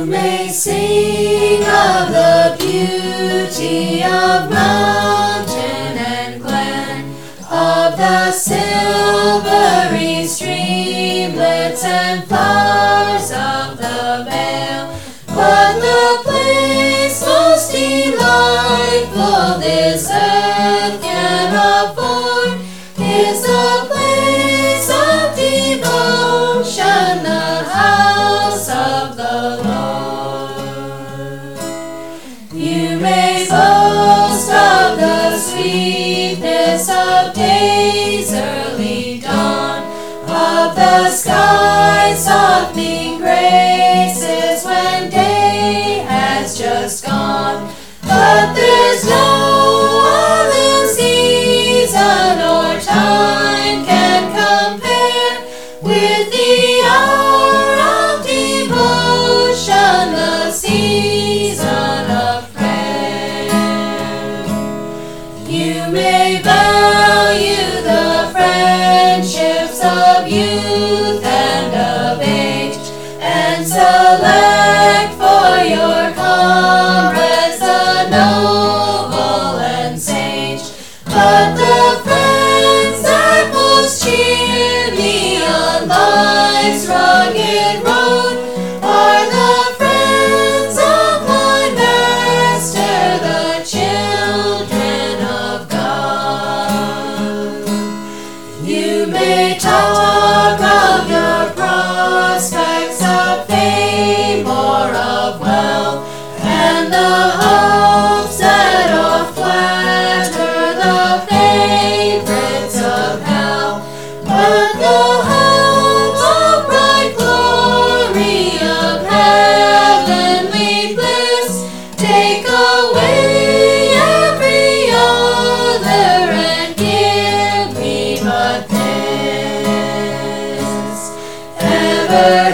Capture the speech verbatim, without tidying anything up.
may sing of the beauty of mountain and glen, of the silvery streamlets and flowers of the vale, but the place most delightful this earth can afford is the place of devotion, the house of the Lord. You may boast of the sweetness of day's early dawn, of the sky's softening graces when day has just gone, but there's no other season or time can compare with the hour of devotion, the season of prayer. You may value the friendships of youth and of age, and select for your comrades the noble and sage, but the friends that most cheer me on life's rugged road are the friends of my Master, the children of God. You may talk of your prospects of fame or of wealth, and the hopes that oft flatter the favorites of hell, but the hope of bright glory of heavenly bliss take away every other and give me but this. Ever